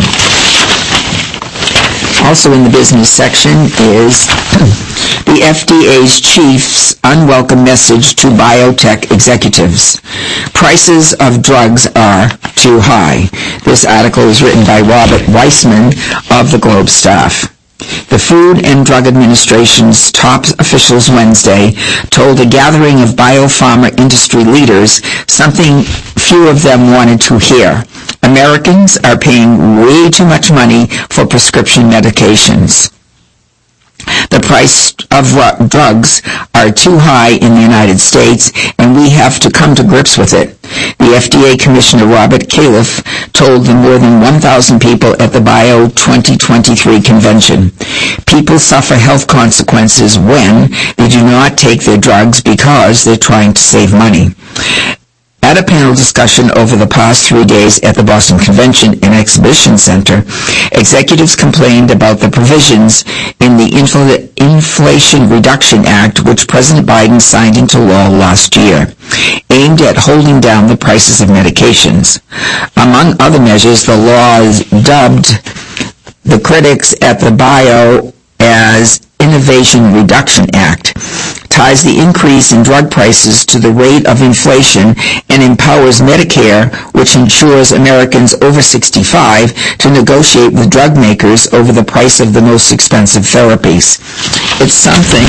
Also in the business section is the F D A's chief's unwelcome message to biotech executives. Prices of drugs are too high. This article is written by Robert Weissman of the Globe Staff. The Food and Drug Administration's top officials Wednesday told a gathering of biopharma industry leaders something few of them wanted to hear. Americans are paying way too much money for prescription medications. The price of drugs are too high in the United States, and we have to come to grips with it. The F D A Commissioner Robert Califf told the more than one thousand people at the Bio twenty twenty-three convention. People suffer health consequences when they do not take their drugs because they're trying to save money. At a panel discussion over the past three days at the Boston Convention and Exhibition Center, executives complained about the provisions in the Infl- Inflation Reduction Act, which President Biden signed into law last year, aimed at holding down the prices of medications. Among other measures, the law is dubbed the critics at the Bio as Innovation Reduction Act, ties the increase in drug prices to the rate of inflation and empowers Medicare, which ensures Americans over sixty-five to negotiate with drug makers over the price of the most expensive therapies. It's something...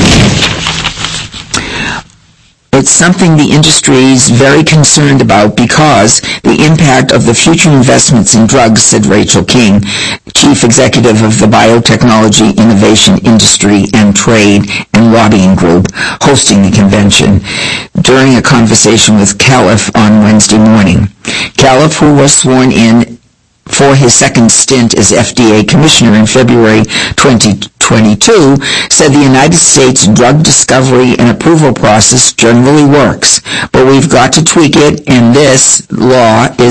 It's something the industry is very concerned about because the impact of the future investments in drugs, said Rachel King, Chief Executive of the Biotechnology Innovation Industry and Trade and Lobbying Group, hosting the convention, during a conversation with Califf on Wednesday morning. Califf, who was sworn in for his second stint as F D A Commissioner in February twenty twenty-two, said the United States drug discovery and approval process generally works, but we've got to tweak it, and this law is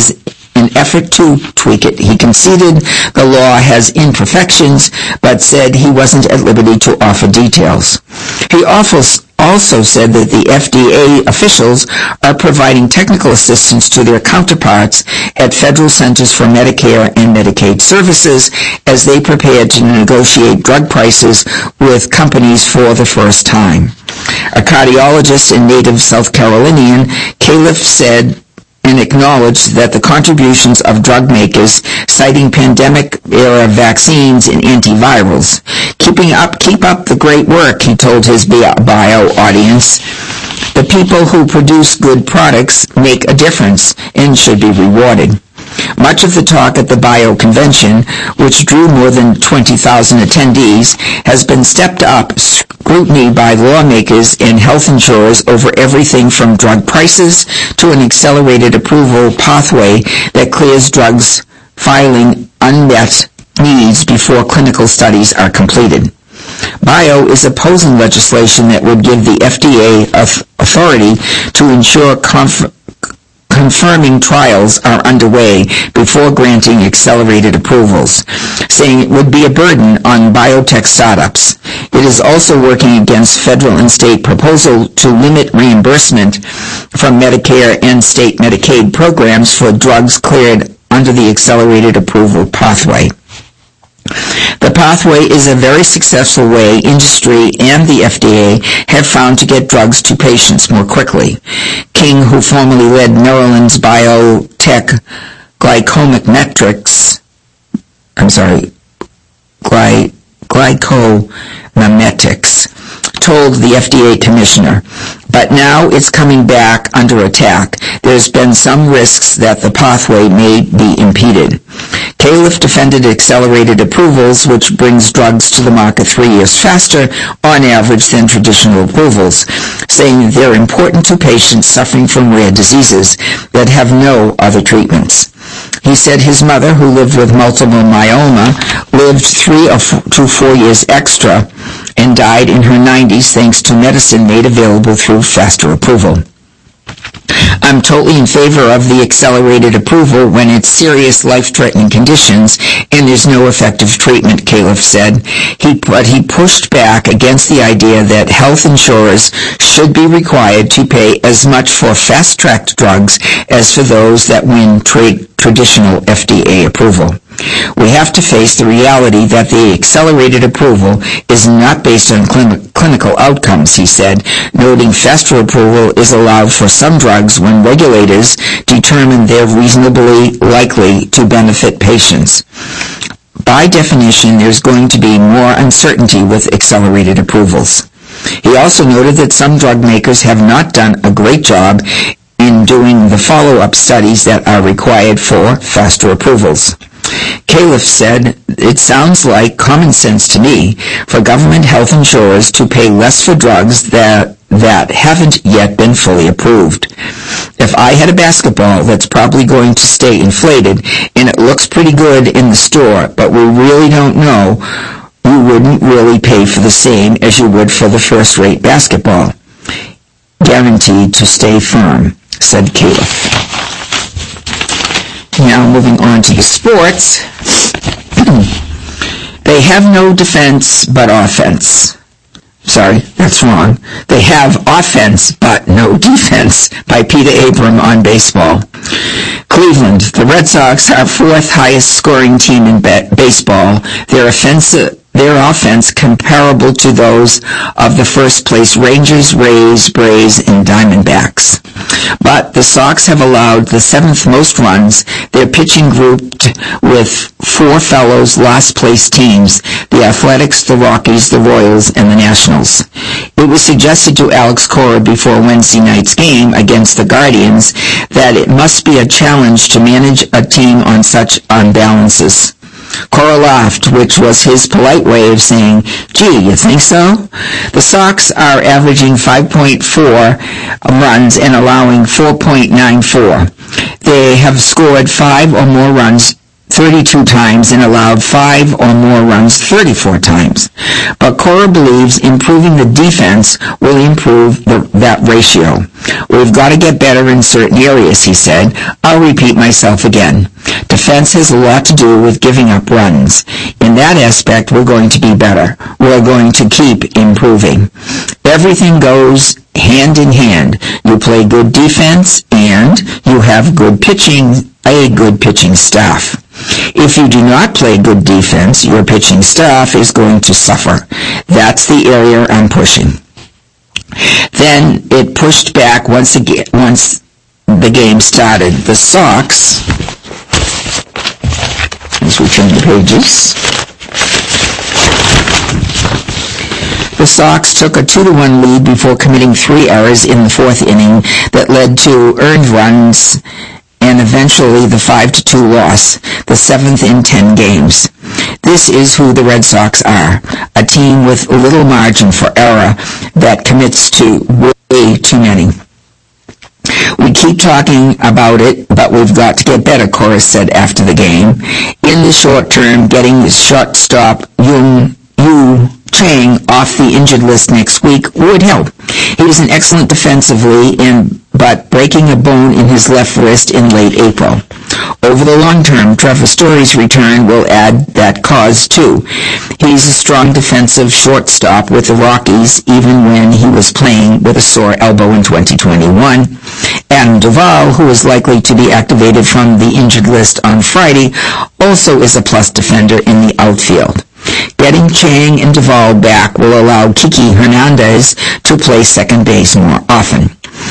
an effort to tweak it. He conceded the law has imperfections, but said he wasn't at liberty to offer details. He also also said that the F D A officials are providing technical assistance to their counterparts at federal centers for Medicare and Medicaid services as they prepare to negotiate drug prices with companies for the first time. A cardiologist and native South Carolinian, Califf said and acknowledged that the contributions of drug makers, citing pandemic-era vaccines and antivirals. Keeping up, keep up the great work, he told his bio audience. The people who produce good products make a difference and should be rewarded. Much of the talk at the Bio Convention, which drew more than twenty thousand attendees, has been stepped up scrutiny by lawmakers and health insurers over everything from drug prices to an accelerated approval pathway that clears drugs filing unmet needs before clinical studies are completed. Bio is opposing legislation that would give the F D A authority to ensure conf- confirming trials are underway before granting accelerated approvals, saying it would be a burden on biotech startups. It is also working against federal and state proposal to limit reimbursement from Medicare and state Medicaid programs for drugs cleared under the accelerated approval pathway. The pathway is a very successful way industry and the F D A have found to get drugs to patients more quickly. King, who formerly led Maryland's biotech Glycometrics, I'm sorry, Gly, Glycomimetics, told the F D A commissioner, but now it's coming back under attack. There's been some risks that the pathway may be impeded. Califf defended accelerated approvals, which brings drugs to the market three years faster on average than traditional approvals, saying they're important to patients suffering from rare diseases that have no other treatments. He said his mother, who lived with multiple myeloma, lived three or four, to four years extra and died in her nineties thanks to medicine made available through faster approval. I'm totally in favor of the accelerated approval when it's serious life-threatening conditions and there's no effective treatment, Califf said. He, but he pushed back against the idea that health insurers should be required to pay as much for fast-tracked drugs as for those that win tra- traditional F D A approval. We have to face the reality that the accelerated approval is not based on cl- clinical outcomes, he said, noting faster approval is allowed for some drugs when regulators determine they're reasonably likely to benefit patients. By definition, there's going to be more uncertainty with accelerated approvals. He also noted that some drug makers have not done a great job in doing the follow-up studies that are required for faster approvals. Califf said, it sounds like common sense to me for government health insurers to pay less for drugs that that haven't yet been fully approved. If I had a basketball that's probably going to stay inflated and it looks pretty good in the store, but we really don't know, you wouldn't really pay for the same as you would for the first-rate basketball. Guaranteed to stay firm, said Califf. Now moving on to the sports. They have no defense but offense. Sorry, that's wrong. They have offense but no defense, by Peter Abram on baseball. Cleveland, the Red Sox are fourth highest scoring team in be- baseball. Their offensive Their offense comparable to those of the first-place Rangers, Rays, Braves, and Diamondbacks. But the Sox have allowed the seventh most runs, their pitching grouped with four fellows last-place teams, the Athletics, the Rockies, the Royals, and the Nationals. It was suggested to Alex Cora before Wednesday night's game against the Guardians that it must be a challenge to manage a team on such unbalances. Cora laughed, which was his polite way of saying, gee, you think so? The Sox are averaging five point four runs and allowing four point nine four. They have scored five or more runs thirty-two times and allowed five or more runs thirty-four times. But Cora believes improving the defense will improve the, that ratio. We've got to get better in certain areas, he said. I'll repeat myself again. Defense has a lot to do with giving up runs. In that aspect, we're going to be better. We're going to keep improving. Everything goes hand in hand. You play good defense and you have good pitching, a good pitching staff. If you do not play good defense, your pitching staff is going to suffer. That's the area I'm pushing. Then it pushed back once again, once the game started. The Sox, as we turn the pages, the Sox took a two to one lead before committing three errors in the fourth inning that led to earned runs and eventually the five to two loss, the seventh in ten games. This is who the Red Sox are, a team with little margin for error that commits to way too many. We keep talking about it, but we've got to get better, Cora said after the game. In the short term, getting the shortstop Yoon Yu Chang off the injured list next week would help. He was an excellent defensively, in, but breaking a bone in his left wrist in late April. Over the long term, Trevor Story's return will add that cause too. He's a strong defensive shortstop with the Rockies, even when he was playing with a sore elbow in twenty twenty-one. Adam Duvall, who is likely to be activated from the injured list on Friday, also is a plus defender in the outfield. Getting Chang and Duvall back will allow Kiki Hernandez to play second base more often.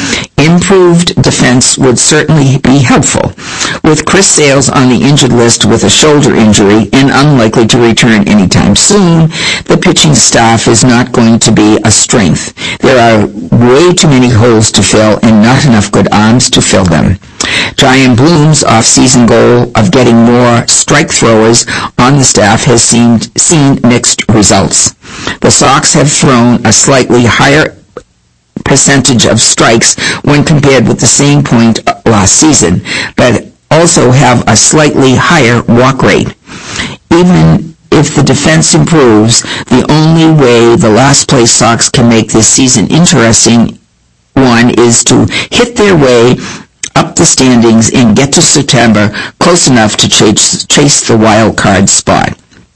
Improved defense would certainly be helpful. With Chris Sales on the injured list with a shoulder injury and unlikely to return anytime soon, the pitching staff is not going to be a strength. There are way too many holes to fill and not enough good arms to fill them. Brian Bloom's off-season goal of getting more strike throwers on the staff has seen, seen mixed results. The Sox have thrown a slightly higher percentage of strikes when compared with the same point last season, but also have a slightly higher walk rate. Even if the defense improves, the only way the last-place Sox can make this season interesting one is to hit their way up the standings and get to September close enough to chase, chase the wild card spot.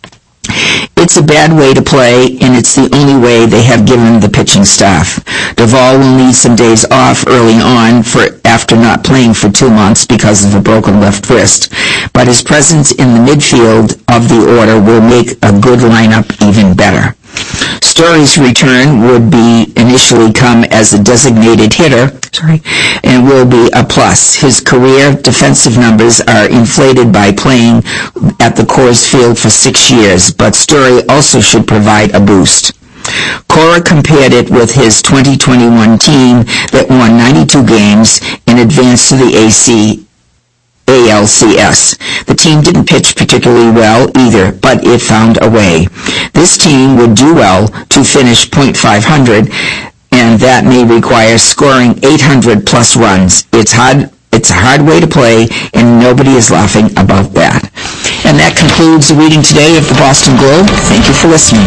It's a bad way to play, and it's the only way they have given the pitching staff. Duvall will need some days off early on for after not playing for two months because of a broken left wrist, but his presence in the midfield of the order will make a good lineup even better. Story's return would be initially come as a designated hitter, sorry, and will be a plus. His career defensive numbers are inflated by playing at the Coors Field for six years, but Story also should provide a boost. Cora compared it with his twenty twenty-one team that won ninety-two games and advanced to the A C A L C S. The team didn't pitch particularly well either, but it found a way. This team would do well to finish point five hundred, and that may require scoring eight hundred plus runs. It's hard, it's a hard way to play, and nobody is laughing about that. And that concludes the reading today of the Boston Globe. Thank you for listening.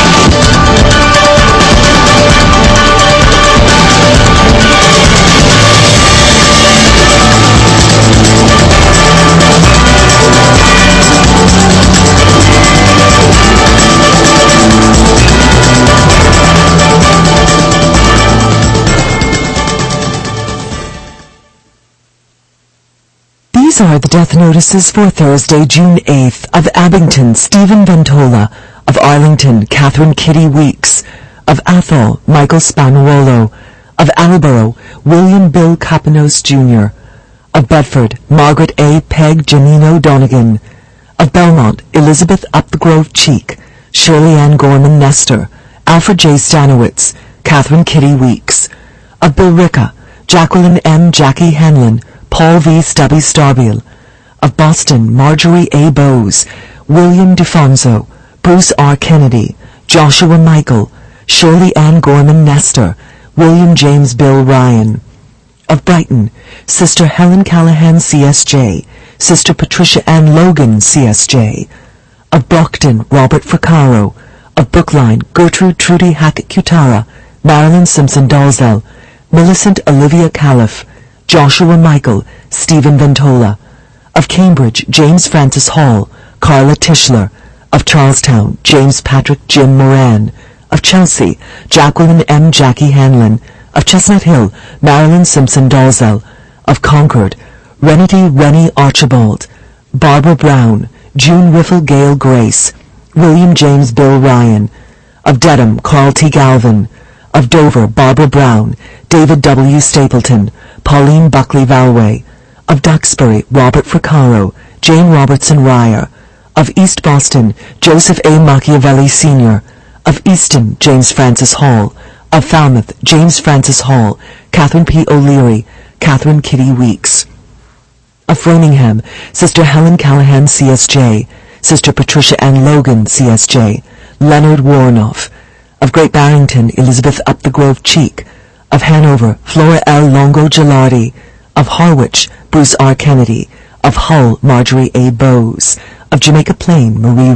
These are the death notices for Thursday, June eighth, of Abington, Stephen Ventola; of Arlington, Catherine Kitty Weeks; of Athol, Michael Spanuolo; of Attleboro, William Bill Capanos Junior; of Bedford, Margaret A. Peg Janino Donegan; of Belmont, Elizabeth Up the Grove Cheek; Shirley Ann Gorman Nestor; Alfred J. Stanowitz; Catherine Kitty Weeks; of Billerica, Jacqueline M. Jackie Hanlon; Paul V. Stubby Starbiel; of Boston, Marjorie A. Bowes; William DeFonso; Bruce R. Kennedy; Joshua Michael; Shirley Ann Gorman Nestor; William James Bill Ryan; of Brighton, Sister Helen Callahan C S J; Sister Patricia Ann Logan, C S J. Of Brockton, Robert Fracaro. Of Brookline, Gertrude Trudy Hackett-Cutara, Marilyn Simpson Dalzell, Millicent Olivia Califf, Joshua Michael, Stephen Ventola. Of Cambridge, James Francis Hall, Carla Tischler. Of Charlestown, James Patrick Jim Moran. Of Chelsea, Jacqueline M. Jackie Hanlon. Of Chestnut Hill, Marilyn Simpson Dalzell. Of Concord, Renity Rennie Archibald. Barbara Brown, June Riffle Gale Grace. William James Bill Ryan. Of Dedham, Carl T. Galvin. Of Dover, Barbara Brown, David W. Stapleton, Pauline Buckley Valway. Of Duxbury, Robert Fracaro, Jane Robertson Ryer. Of East Boston, Joseph A. Machiavelli Senior Of Easton, James Francis Hall. Of Falmouth, James Francis Hall, Catherine P. O'Leary, Catherine Kitty Weeks. Of Framingham, Sister Helen Callahan, C S J, Sister Patricia Ann Logan, C S J, Leonard Warnoff. Of Great Barrington, Elizabeth Up the Grove Cheek. Of Hanover, Flora L. Longo Gilardi. Of Harwich, Bruce R. Kennedy. Of Hull, Marjorie A. Bowes. Of Jamaica Plain, Marie